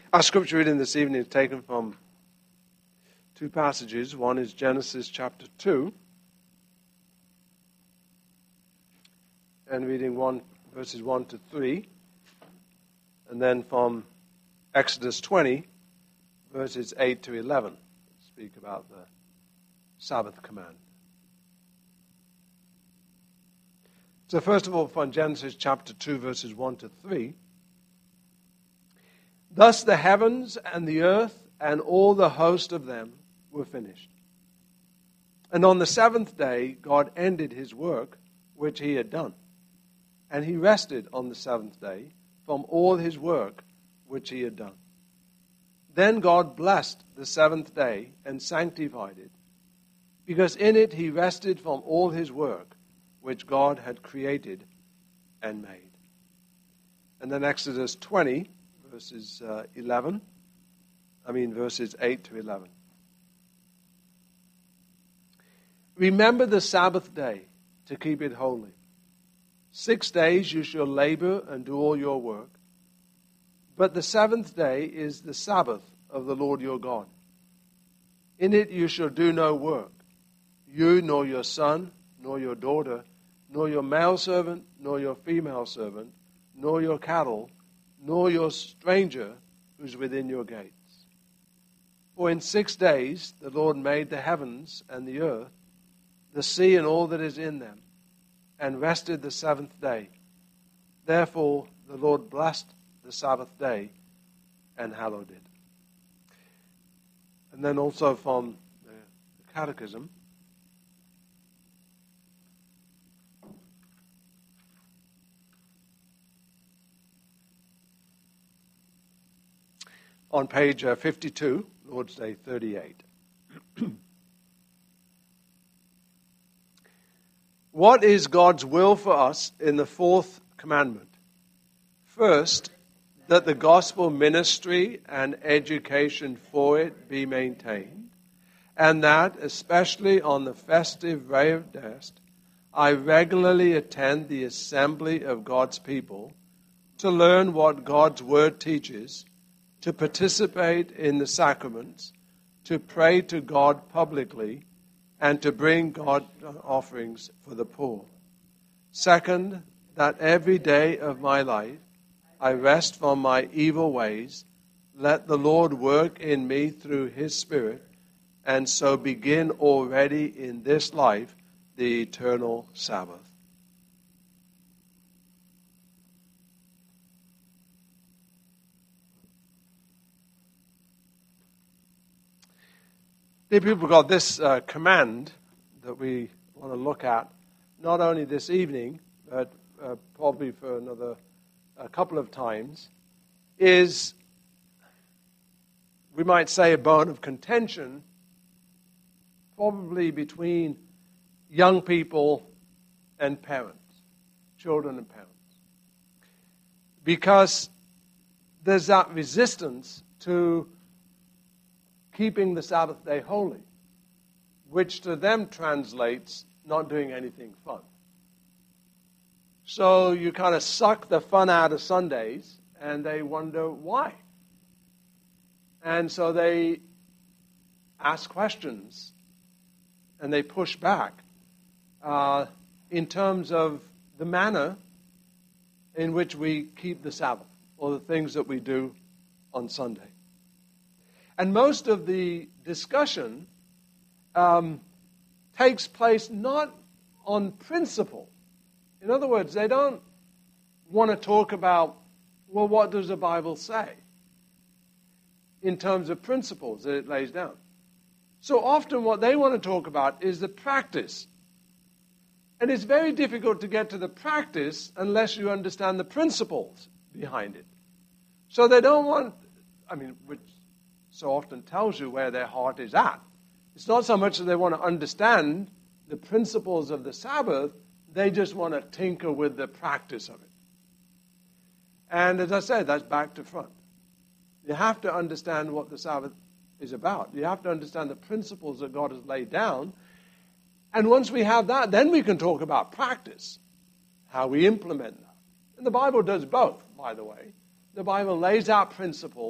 Our scripture reading this evening is taken from two passages. One is Genesis chapter 2, and reading verses 1 to 3, and then from Exodus 20, verses 8 to 11, speak about the Sabbath command. So first of all, from Genesis chapter 2, verses 1 to 3, "Thus the heavens and the earth and all the host of them were finished. And on the seventh day God ended his work which he had done. And he rested on the seventh day from all his work which he had done. Then God blessed the seventh day and sanctified it, because in it he rested from all his work which God had created and made." And then Exodus 20, verses 8 to 11. "Remember the Sabbath day to keep it holy. 6 days you shall labor and do all your work. But the seventh day is the Sabbath of the Lord your God. In it you shall do no work, you nor your son, nor your daughter, nor your male servant, nor your female servant, nor your cattle, nor your stranger who's within your gates. For in 6 days the Lord made the heavens and the earth, the sea and all that is in them, and rested the seventh day. Therefore the Lord blessed the Sabbath day and hallowed it." And then also from the Catechism, on page 52, Lord's Day 38. "What is God's will for us in the fourth commandment? First, that the gospel ministry and education for it be maintained, and that, especially on the festive Day of Rest, I regularly attend the assembly of God's people to learn what God's word teaches, to participate in the sacraments, to pray to God publicly, and to bring God offerings for the poor. Second, that every day of my life I rest from my evil ways, let the Lord work in me through his Spirit, and so begin already in this life the eternal Sabbath." Dear people, got this command that we want to look at, not only this evening, but probably for a couple of times, is, we might say, a bone of contention, probably between young people and parents, children and parents. Because there's that resistance to keeping the Sabbath day holy, which to them translates not doing anything fun. So you kind of suck the fun out of Sundays, and they wonder why. And so they ask questions, and they push back in terms of the manner in which we keep the Sabbath, or the things that we do on Sunday. And most of the discussion takes place not on principle. In other words, they don't want to talk about, well, what does the Bible say in terms of principles that it lays down. So often what they want to talk about is the practice. And it's very difficult to get to the practice unless you understand the principles behind it. So they don't want, which so often tells you where their heart is at. It's not so much that they want to understand the principles of the Sabbath, they just want to tinker with the practice of it. And as I said, that's back to front. You have to understand what the Sabbath is about. You have to understand the principles that God has laid down. And once we have that, then we can talk about practice, how we implement that. And the Bible does both, by the way. The Bible lays out principles,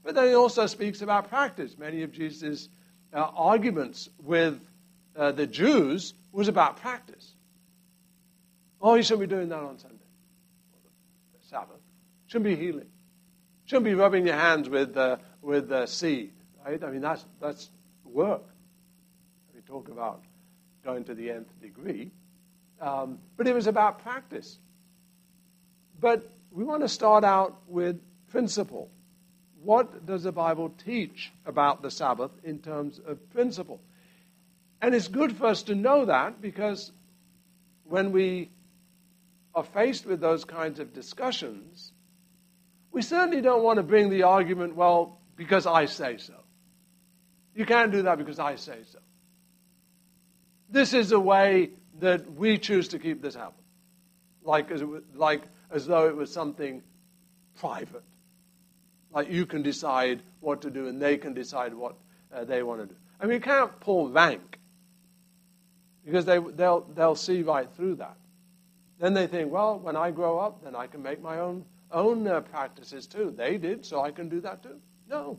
But then he also speaks about practice. Many of Jesus' arguments with the Jews was about practice. Oh, you shouldn't be doing that on Sunday, the Sabbath. Shouldn't be healing. Shouldn't be rubbing your hands with seed, right? I mean, that's work. We talk about going to the nth degree. But it was about practice. But we want to start out with principle. What does the Bible teach about the Sabbath in terms of principle? And it's good for us to know that, because when we are faced with those kinds of discussions, we certainly don't want to bring the argument, well, because I say so. You can't do that because I say so. This is a way that we choose to keep this Sabbath, like as though it was something private. Like you can decide what to do and they can decide what they want to do. I mean, you can't pull rank, because they'll see right through that. Then they think, well, when I grow up, then I can make my own practices too. They did, so I can do that too. No.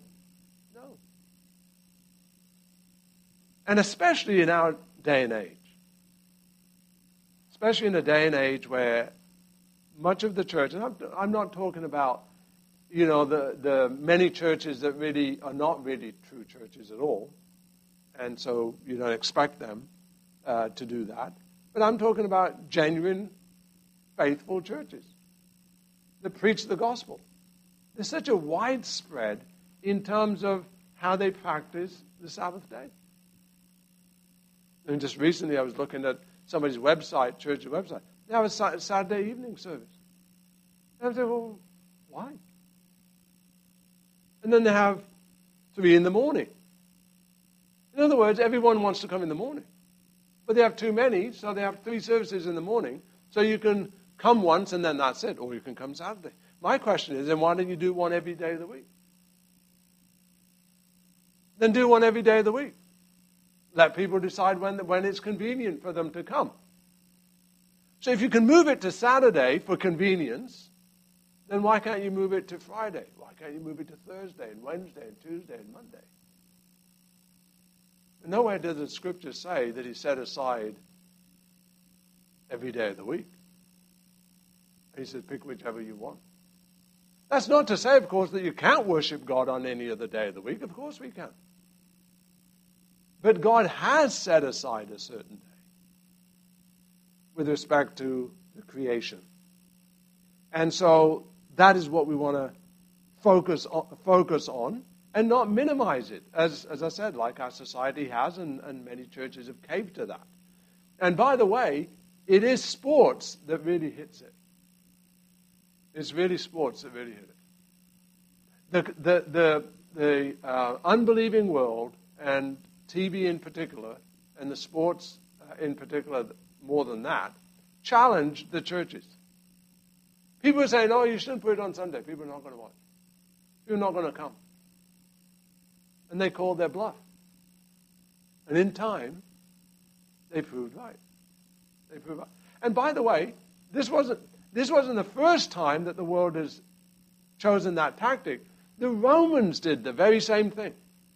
And especially in our day and age. Especially in a day and age where much of the church, and I'm not talking about, the many churches that really are not really true churches at all, and so you don't expect them to do that. But I'm talking about genuine, faithful churches that preach the gospel. There's such a widespread in terms of how they practice the Sabbath day. And just recently I was looking at somebody's website, church's website. They have a Saturday evening service. And I said, well, why? And then they have 3 in the morning. In other words, everyone wants to come in the morning. But they have too many, so they have 3 services in the morning. So you can come once and then that's it, or you can come Saturday. My question is, then why don't you do one every day of the week? Then do one every day of the week. Let people decide when it's convenient for them to come. So if you can move it to Saturday for convenience, then why can't you move it to Friday? Why can't you move it to Thursday and Wednesday and Tuesday and Monday? And nowhere does the Scripture say that he set aside every day of the week. He said, pick whichever you want. That's not to say, of course, that you can't worship God on any other day of the week. Of course we can. But God has set aside a certain day with respect to the creation. And so that is what we want to focus on and not minimize it, as I said, like our society has, and many churches have caved to that. And by the way, it is sports that really hits it. It's really sports that really hit it. The unbelieving world, and TV in particular, and the sports in particular more than that, challenge the churches. People are saying, oh, you shouldn't put it on Sunday. People are not going to watch. People are not going to come. And they called their bluff. And in time, they proved right. And by the way, this wasn't the first time that the world has chosen that tactic. The Romans did the very same thing.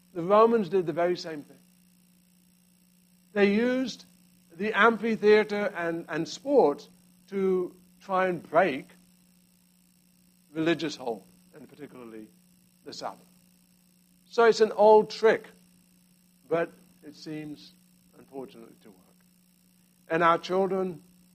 They used the amphitheater and sports to try and break religious hold, and particularly the Sabbath. So it's an old trick, but it seems, unfortunately, to work. And our children,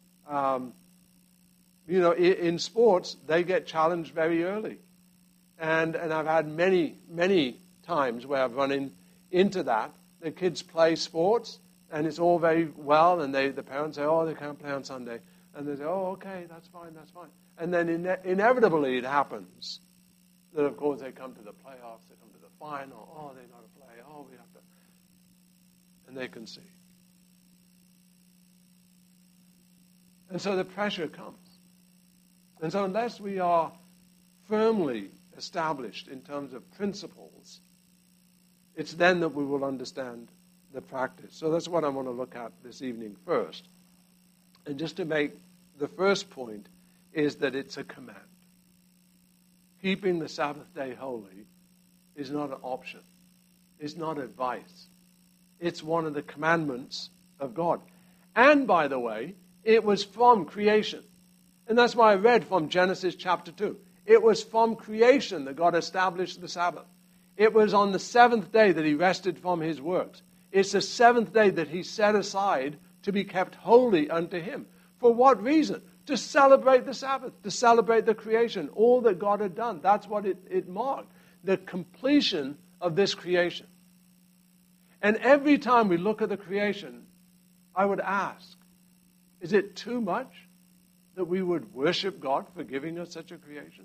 in sports, they get challenged very early. And I've had many, many times where I've run into that. The kids play sports, and it's all very well, and the parents say, oh, they can't play on Sunday. And they say, oh, okay, that's fine. And then inevitably it happens that, of course, they come to the playoffs, they come to the final, oh, they've got to play, oh, we have to. And they concede. And so the pressure comes. And so unless we are firmly established in terms of principles, it's then that we will understand the practice. So that's what I want to look at this evening first. And just to make the first point is that it's a command. Keeping the Sabbath day holy is not an option. It's not advice. It's one of the commandments of God. And, by the way, it was from creation. And that's why I read from Genesis chapter 2. It was from creation that God established the Sabbath. It was on the seventh day that he rested from his works. It's the seventh day that he set aside to be kept holy unto him. For what reason? To celebrate the Sabbath, to celebrate the creation, all that God had done. That's what it marked, the completion of this creation. And every time we look at the creation, I would ask, is it too much that we would worship God for giving us such a creation?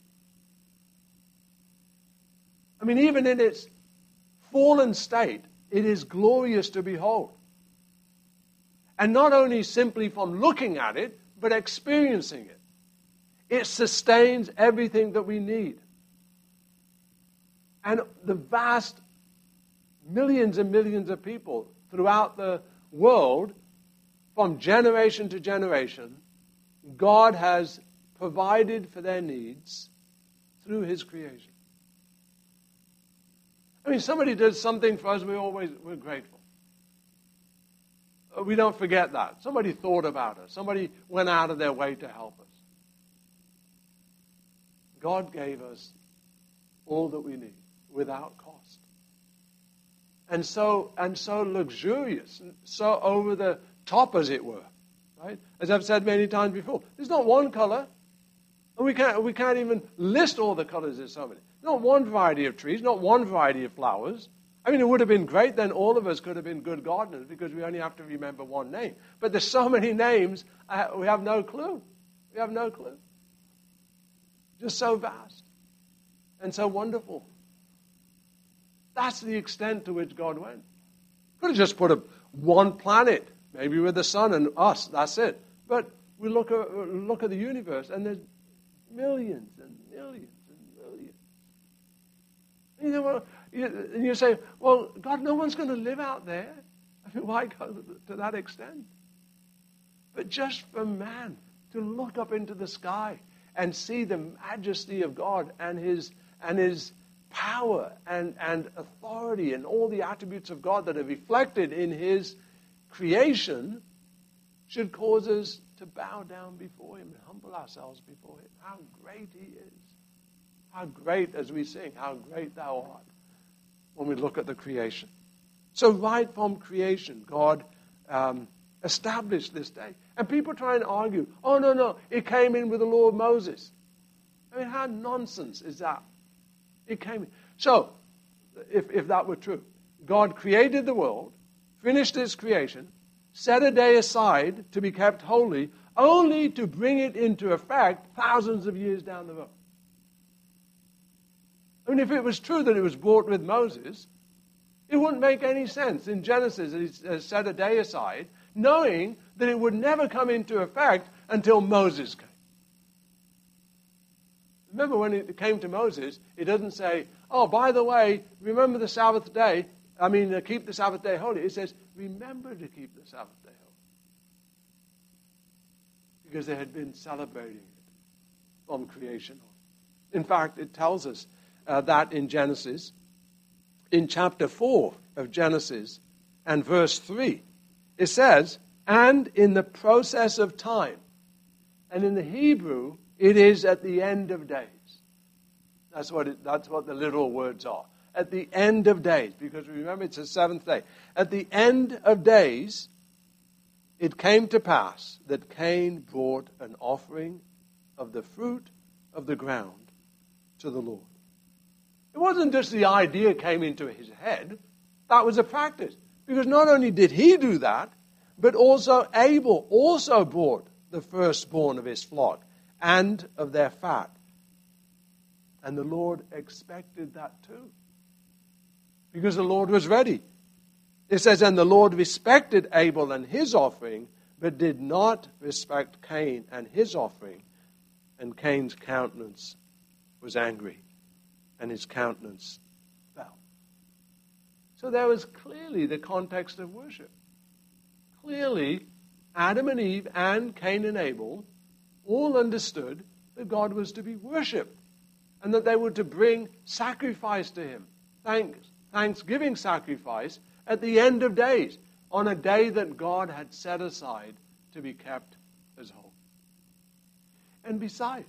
I mean, even in its fallen state, it is glorious to behold. And not only simply from looking at it, but experiencing it. It sustains everything that we need. And the vast millions and millions of people throughout the world, from generation to generation, God has provided for their needs through his creation. I mean, somebody does something for us, we're grateful. We don't forget that. Somebody thought about us. Somebody went out of their way to help us. God gave us all that we need without cost. And so luxurious, so over the top, as it were. Right? As I've said many times before, there's not one color. And we can't even list all the colors. There's so many. Not one variety of trees, not one variety of flowers. I mean, it would have been great, then all of us could have been good gardeners because we only have to remember one name. But there's so many names, we have no clue. We have no clue. Just so vast and so wonderful. That's the extent to which God went. Could have just put one planet, maybe with the sun and us, that's it. But we look at the universe and there's millions and millions and millions. And you say, well, God, no one's going to live out there. I mean, why go to that extent? But just for man to look up into the sky and see the majesty of God and his power and authority and all the attributes of God that are reflected in his creation should cause us to bow down before him and humble ourselves before him. How great he is. How great, as we sing, how great thou art, when we look at the creation. So right from creation, God established this day. And people try and argue, oh, no, it came in with the law of Moses. I mean, how nonsense is that? It came in. So, if that were true, God created the world, finished its creation, set a day aside to be kept holy, only to bring it into effect thousands of years down the road. I mean, if it was true that it was brought with Moses, it wouldn't make any sense. In Genesis, he set a day aside, knowing that it would never come into effect until Moses came. Remember, when it came to Moses, it doesn't say, oh, by the way, remember the Sabbath day. Keep the Sabbath day holy. It says, remember to keep the Sabbath day holy. Because they had been celebrating it from creation on. In fact, it tells us that in Genesis, in chapter 4 of Genesis and verse 3, it says, and in the process of time. And in the Hebrew, it is at the end of days. That's what the literal words are. At the end of days, because remember it's the seventh day. At the end of days, it came to pass that Cain brought an offering of the fruit of the ground to the Lord. It wasn't just the idea came into his head. That was a practice. Because not only did he do that, but also Abel also brought the firstborn of his flock and of their fat. And the Lord expected that too. Because the Lord was ready. It says, and the Lord respected Abel and his offering, but did not respect Cain and his offering. And Cain's countenance was angry, and his countenance fell. So there was clearly the context of worship. Clearly, Adam and Eve and Cain and Abel all understood that God was to be worshipped and that they were to bring sacrifice to him thanksgiving sacrifice at the end of days, on a day that God had set aside to be kept as holy. And besides,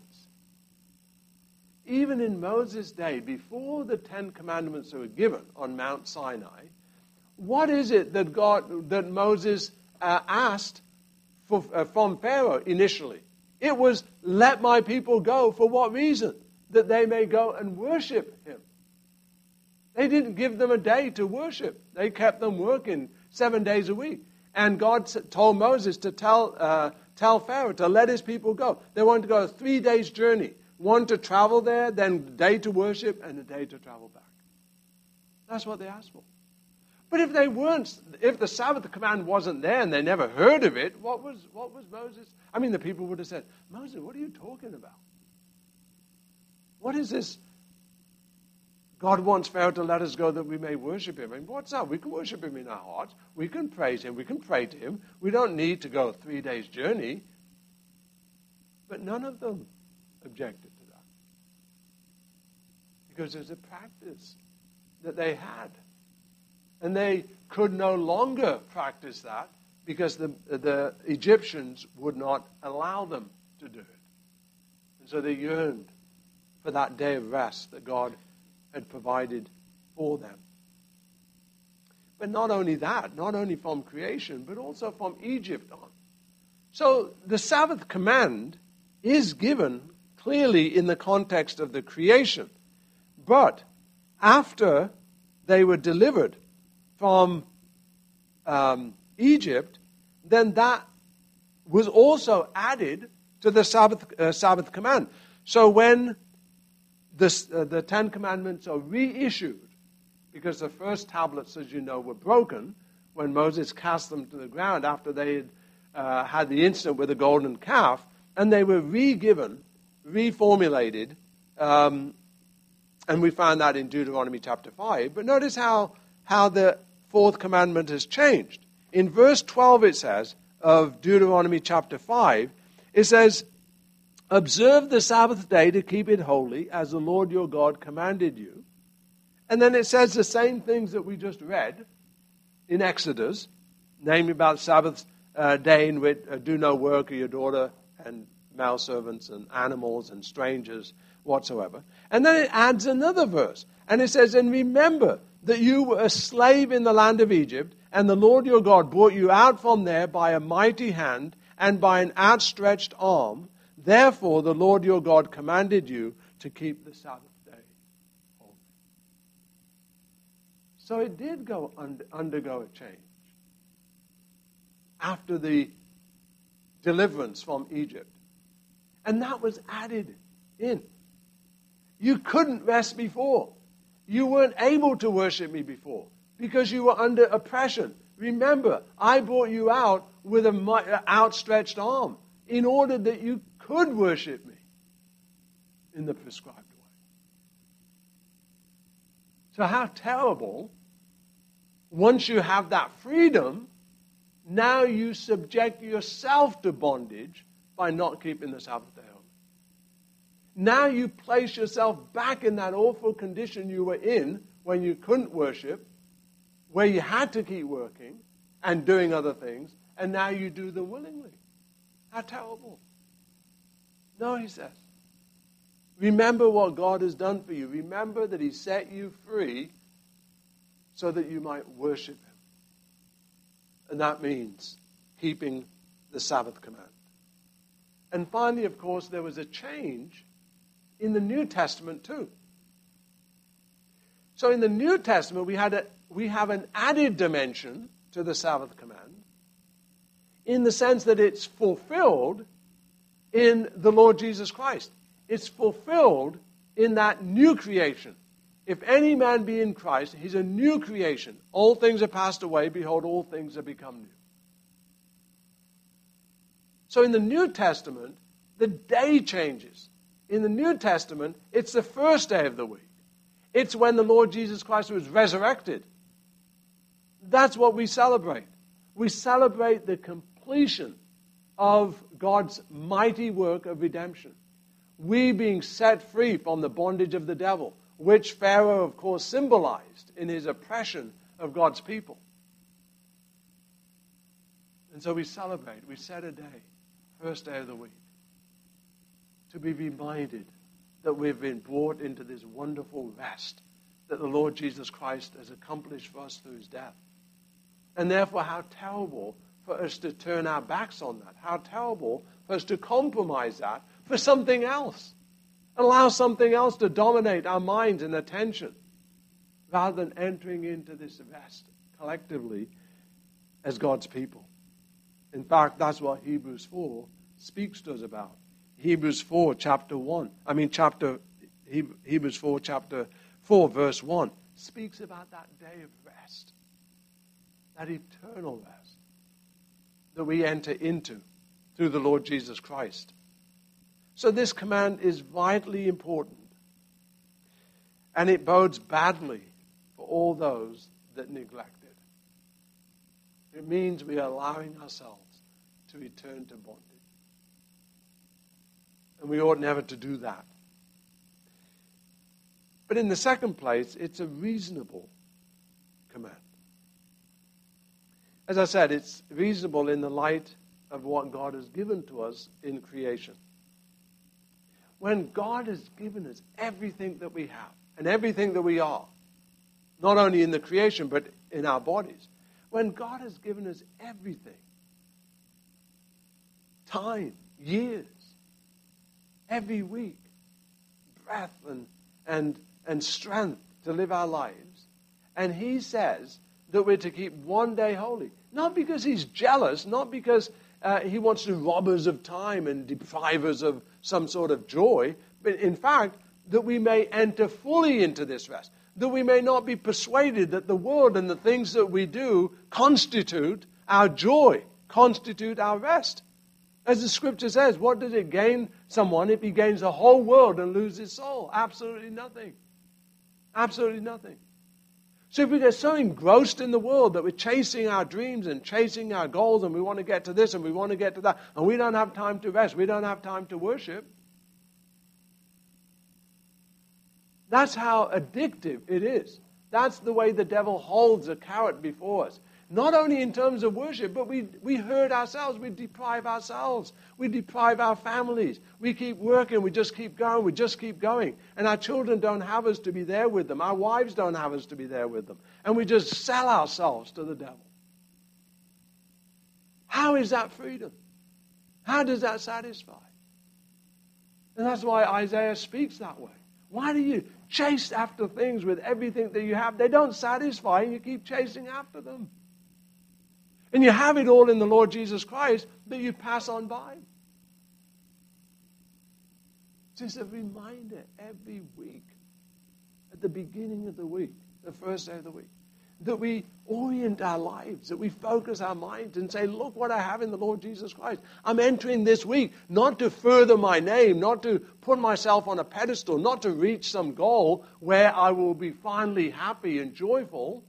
even in Moses' day, before the Ten Commandments were given on Mount Sinai, what is it that Moses asked from Pharaoh initially? It was, let my people go. For what reason? That they may go and worship him. They didn't give them a day to worship. They kept them working 7 days a week. And God told Moses to tell Pharaoh to let his people go. They wanted to go a 3 days journey. One to travel there, then a day to worship, and a day to travel back. That's what they asked for. But if the Sabbath command wasn't there and they never heard of it, what was Moses? I mean, the people would have said, Moses, what are you talking about? What is this? God wants Pharaoh to let us go that we may worship him. I mean, what's that? We can worship him in our hearts. We can praise him. We can pray to him. We don't need to go a 3 days journey. But none of them objected to that. Because there's a practice that they had. And they could no longer practice that because the Egyptians would not allow them to do it. And so they yearned for that day of rest that God had provided for them. But not only that, not only from creation, but also from Egypt on. So the Sabbath command is given clearly in the context of the creation. But after they were delivered from Egypt, then that was also added to the Sabbath command. So when the Ten Commandments are reissued, because the first tablets, as you know, were broken when Moses cast them to the ground after they had had the incident with the golden calf, and they were re-given, reformulated, and we find that in Deuteronomy chapter 5. But notice how the fourth commandment has changed. In verse 12 it says, of Deuteronomy chapter 5, it says, observe the Sabbath day to keep it holy, as the Lord your God commanded you. And then it says the same things that we just read in Exodus, namely about Sabbath day in which do no work of your daughter and male servants and animals and strangers whatsoever. And then it adds another verse. And it says, and remember that you were a slave in the land of Egypt, and the Lord your God brought you out from there by a mighty hand and by an outstretched arm. Therefore the Lord your God commanded you to keep the Sabbath day holy. So it did undergo a change after the deliverance from Egypt. And that was added in. You couldn't rest before. You weren't able to worship me before because you were under oppression. Remember, I brought you out with an outstretched arm in order that you could worship me in the prescribed way. So how terrible, once you have that freedom, now you subject yourself to bondage by not keeping the Sabbath day holy. Now you place yourself back in that awful condition you were in when you couldn't worship, where you had to keep working and doing other things, and now you do them willingly. How terrible. No, he says. Remember what God has done for you. Remember that he set you free so that you might worship him. And that means keeping the Sabbath command. And finally, of course, there was a change in the New Testament too. So in the New Testament, we have an added dimension to the Sabbath command in the sense that it's fulfilled in the Lord Jesus Christ. It's fulfilled in that new creation. If any man be in Christ, he's a new creation. All things are passed away. Behold, all things have become new. So in the New Testament, the day changes. In the New Testament, it's the first day of the week. It's when the Lord Jesus Christ was resurrected. That's what we celebrate. We celebrate the completion of God's mighty work of redemption. We being set free from the bondage of the devil. which Pharaoh, of course, symbolized in his oppression of God's people. And so we celebrate, we set a day, first day of the week, to be reminded that we've been brought into this wonderful rest that the Lord Jesus Christ has accomplished for us through his death. And therefore, how terrible for us to turn our backs on that. How terrible for us to compromise that for something else. Allow something else to dominate our minds and attention rather than entering into this rest collectively as God's people. In fact, that's what Hebrews 4 speaks to us about. Hebrews 4, Hebrews 4, chapter 4, verse 1, speaks about that day of rest, that eternal rest that we enter into through the Lord Jesus Christ. So this command is vitally important, and it bodes badly for all those that neglect it. It means we are allowing ourselves to return to bondage. And we ought never to do that. But in the second place, it's a reasonable command. As I said, it's reasonable in the light of what God has given to us in creation. When God has given us everything that we have and everything that we are, not only in the creation but in our bodies, when God has given us everything, time, years, every week, breath and strength to live our lives, and he says that we're to keep one day holy, not because he's jealous, not because he wants to rob us of time and deprive us of some sort of joy, but in fact, that we may enter fully into this rest, that we may not be persuaded that the world and the things that we do constitute our joy, constitute our rest. As the scripture says, what does it gain someone if he gains the whole world and loses his soul? Absolutely nothing. Absolutely nothing. So if we get so engrossed in the world that we're chasing our dreams and chasing our goals and we want to get to this and we want to get to that and we don't have time to rest, we don't have time to worship, that's how addictive it is. That's the way the devil holds a carrot before us. Not only in terms of worship, but we hurt ourselves, we deprive ourselves, we deprive our families. We keep working, we just keep going, we just keep going. And our children don't have us to be there with them. Our wives don't have us to be there with them. And we just sell ourselves to the devil. How is that freedom? How does that satisfy? And that's why Isaiah speaks that way. Why do you chase after things with everything that you have? They don't satisfy and you keep chasing after them. And you have it all in the Lord Jesus Christ, but you pass on by. Just a reminder every week, at the beginning of the week, the first day of the week, that we orient our lives, that we focus our minds and say, look what I have in the Lord Jesus Christ. I'm entering this week not to further my name, not to put myself on a pedestal, not to reach some goal where I will be finally happy and joyful,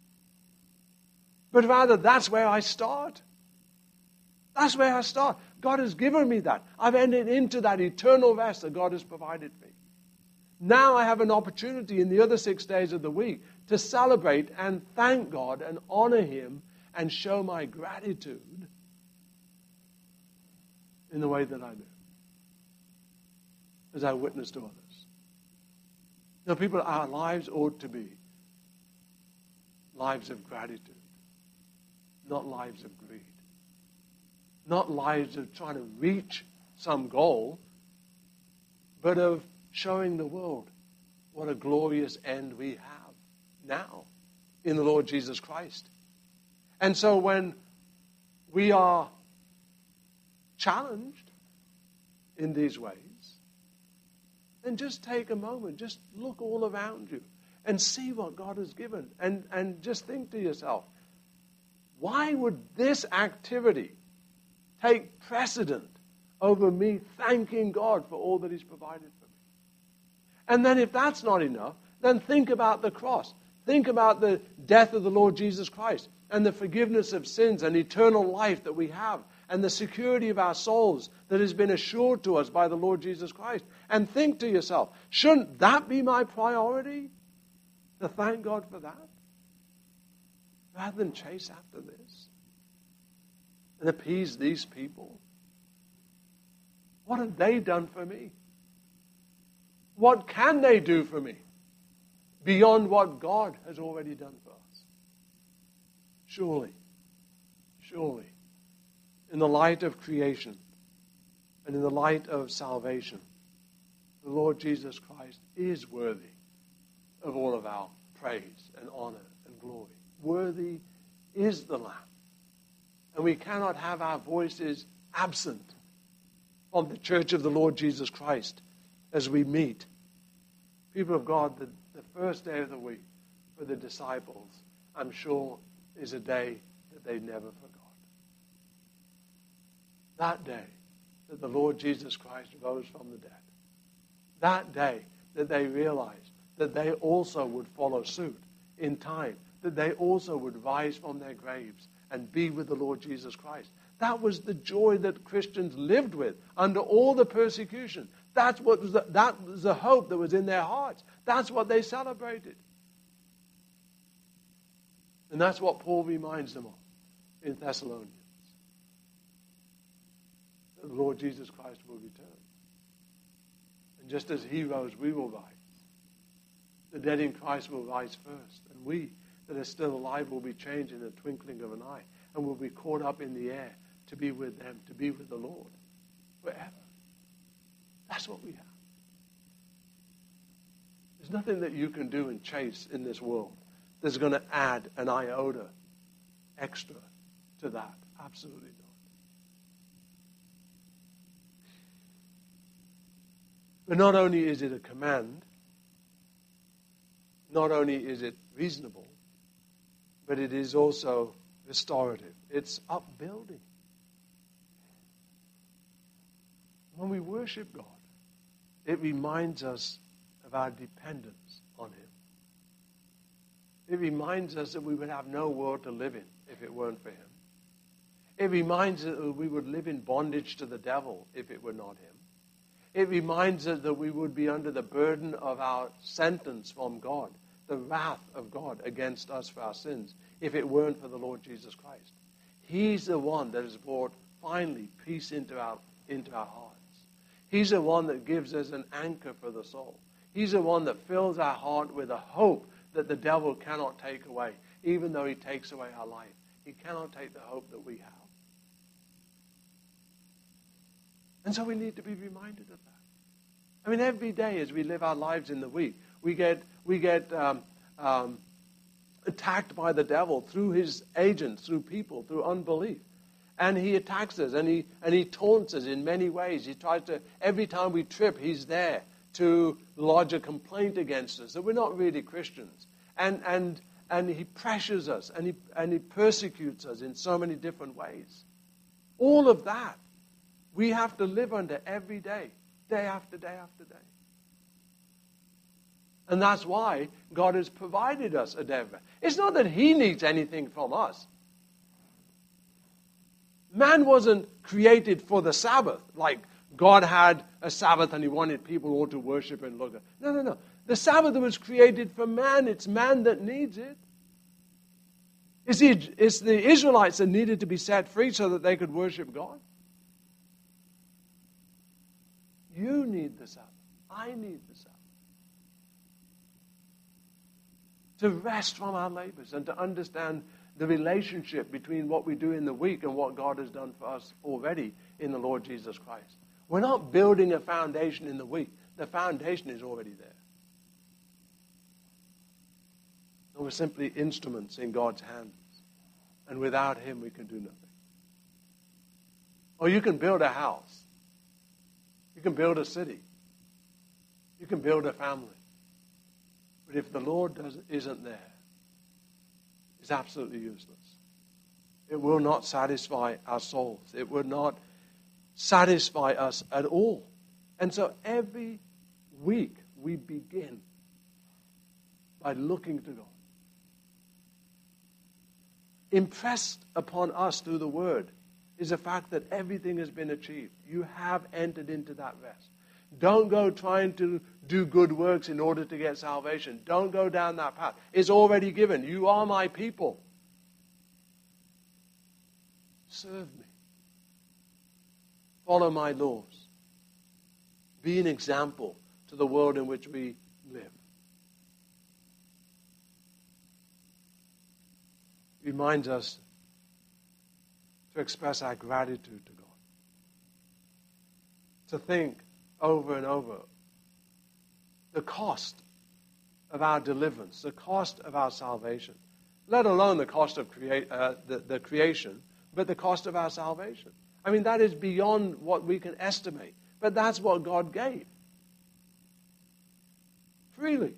but rather, that's where I start. That's where I start. God has given me that. I've entered into that eternal rest that God has provided me. Now I have an opportunity in the other 6 days of the week to celebrate and thank God and honor him and show my gratitude in the way that I do, as I witness to others. Now, people, our lives ought to be lives of gratitude. Not lives of greed. Not lives of trying to reach some goal, but of showing the world what a glorious end we have now in the Lord Jesus Christ. And so when we are challenged in these ways, then just take a moment, just look all around you and see what God has given. And just think to yourself, why would this activity take precedent over me thanking God for all that he's provided for me? And then if that's not enough, then think about the cross. Think about the death of the Lord Jesus Christ and the forgiveness of sins and eternal life that we have and the security of our souls that has been assured to us by the Lord Jesus Christ. And think to yourself, shouldn't that be my priority? To thank God for that? Rather than chase after this and appease these people. What have they done for me? What can they do for me beyond what God has already done for us? Surely, in the light of creation and in the light of salvation, the Lord Jesus Christ is worthy of all of our praise and honor and glory. Worthy is the Lamb. And we cannot have our voices absent from the church of the Lord Jesus Christ as we meet. People of God, the first day of the week for the disciples, I'm sure, is a day that they never forgot. That day that the Lord Jesus Christ rose from the dead. That day that they realized that they also would follow suit in time, that they also would rise from their graves and be with the Lord Jesus Christ. That was the joy that Christians lived with under all the persecution. That was the hope that was in their hearts. That's what they celebrated. And that's what Paul reminds them of in Thessalonians. That the Lord Jesus Christ will return. And just as he rose, we will rise. The dead in Christ will rise first. And we that are still alive will be changed in the twinkling of an eye. And will be caught up in the air to be with them, to be with the Lord forever. That's what we have. There's nothing that you can do and chase in this world that's going to add an iota extra to that. Absolutely not. But not only is it a command, not only is it reasonable, but it is also restorative. It's upbuilding. When we worship God, it reminds us of our dependence on him. It reminds us that we would have no world to live in if it weren't for him. It reminds us that we would live in bondage to the devil if it were not him. It reminds us that we would be under the burden of our sentence from God, the wrath of God against us for our sins, if it weren't for the Lord Jesus Christ. He's the one that has brought finally peace into our hearts. He's the one that gives us an anchor for the soul. He's the one that fills our heart with a hope that the devil cannot take away, even though he takes away our life. He cannot take the hope that we have. And so we need to be reminded of that. I mean, every day as we live our lives in the week, we get attacked by the devil through his agents, through people, through unbelief. And he attacks us, and he taunts us in many ways. He tries to, every time we trip, he's there to lodge a complaint against us that we're not really Christians. And he pressures us, and he persecutes us in so many different ways. All of that we have to live under every day, day after day after day. And that's why God has provided us a day of rest. It's not that he needs anything from us. Man wasn't created for the Sabbath, like God had a Sabbath and he wanted people all to worship and look at. No. The Sabbath was created for man. It's man that needs it. It's the Israelites that needed to be set free so that they could worship God. You need the Sabbath. I need the Sabbath. To rest from our labors and to understand the relationship between what we do in the week and what God has done for us already in the Lord Jesus Christ. We're not building a foundation in the week. The foundation is already there. And we're simply instruments in God's hands. And without him, we can do nothing. Or you can build a house. You can build a city. You can build a family. But if the Lord isn't there, it's absolutely useless. It will not satisfy our souls. It will not satisfy us at all. And so every week we begin by looking to God. Impressed upon us through the Word is the fact that everything has been achieved. You have entered into that rest. Don't go trying to do good works in order to get salvation. Don't go down that path. It's already given. You are my people. Serve me. Follow my laws. Be an example to the world in which we live. It reminds us to express our gratitude to God. To think over and over the cost of our deliverance, the cost of our salvation, let alone the cost of the creation, but the cost of our salvation. I mean, that is beyond what we can estimate. But that's what God gave. Freely.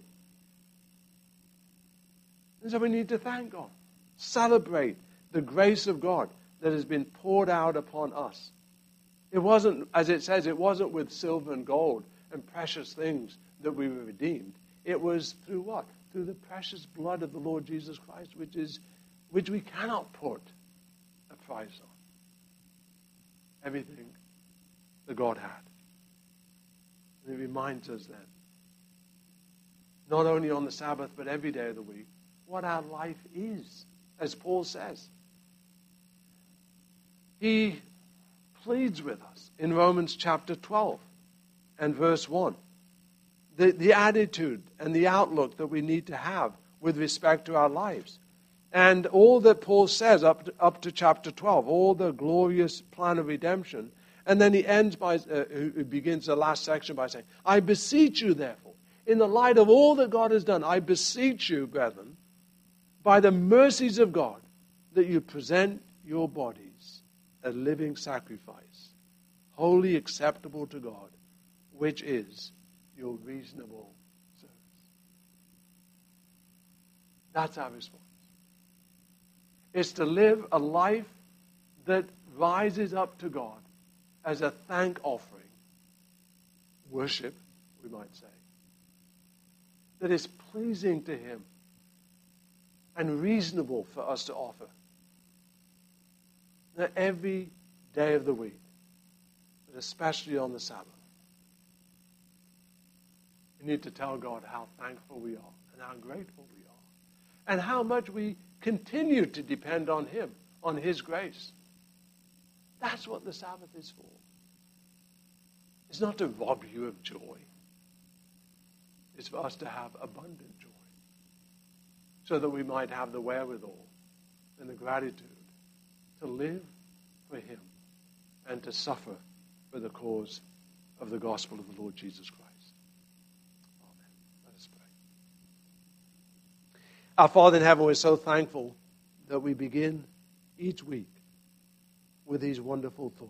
And so we need to thank God. Celebrate the grace of God that has been poured out upon us. It wasn't, as it says, it wasn't with silver and gold and precious things that we were redeemed. It was through what? Through the precious blood of the Lord Jesus Christ, which we cannot put a price on. Everything that God had. And it reminds us then, not only on the Sabbath, but every day of the week, what our life is, as Paul says. He pleads with us in Romans chapter 12 and verse 1. The attitude and the outlook that we need to have with respect to our lives. And all that Paul says up to chapter 12, all the glorious plan of redemption. And then he ends by, he begins the last section by saying, I beseech you therefore, in the light of all that God has done, I beseech you, brethren, by the mercies of God, that you present your bodies a living sacrifice, wholly acceptable to God, which is your reasonable service. That's our response. It's to live a life that rises up to God as a thank offering, worship, we might say, that is pleasing to Him and reasonable for us to offer. That every day of the week, but especially on the Sabbath, we need to tell God how thankful we are and how grateful we are and how much we continue to depend on Him, on His grace. That's what the Sabbath is for. It's not to rob you of joy. It's for us to have abundant joy so that we might have the wherewithal and the gratitude to live for Him and to suffer for the cause of the gospel of the Lord Jesus Christ. Amen. Let us pray. Our Father in heaven, we're so thankful that we begin each week with these wonderful thoughts.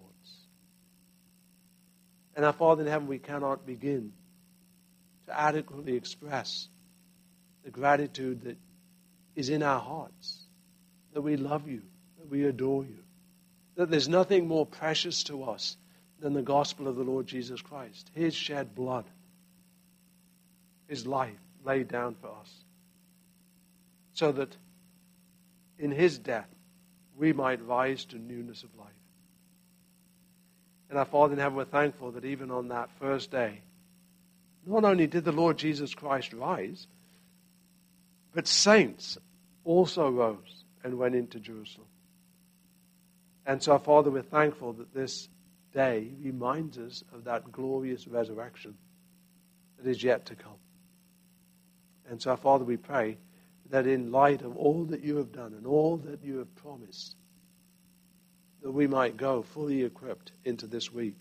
And our Father in heaven, we cannot begin to adequately express the gratitude that is in our hearts, that we love you, that we adore you, that there's nothing more precious to us than the gospel of the Lord Jesus Christ, His shed blood, His life laid down for us, so that in His death we might rise to newness of life. And our Father in heaven, we're thankful that even on that first day, not only did the Lord Jesus Christ rise, but saints also rose and went into Jerusalem. And so, our Father, we're thankful that this day reminds us of that glorious resurrection that is yet to come. And so, our Father, we pray that in light of all that you have done and all that you have promised, that we might go fully equipped into this week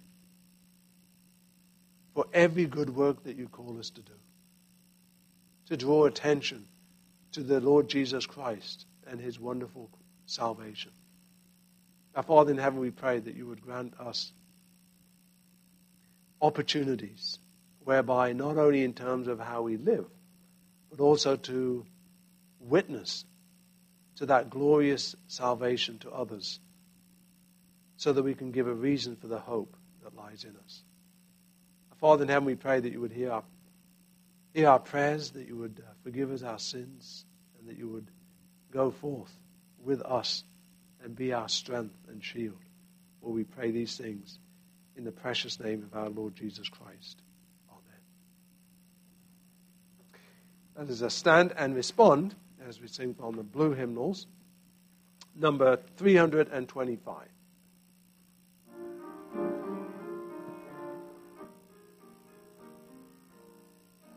for every good work that you call us to do, to draw attention to the Lord Jesus Christ and His wonderful salvation. Our Father in heaven, we pray that you would grant us opportunities whereby not only in terms of how we live, but also to witness to that glorious salvation to others, so that we can give a reason for the hope that lies in us. Our Father in heaven, we pray that you would hear our prayers, that you would forgive us our sins, and that you would go forth with us and be our strength and shield. For we pray these things in the precious name of our Lord Jesus Christ. Amen. That is a stand and respond as we sing from the blue hymnals, number 325.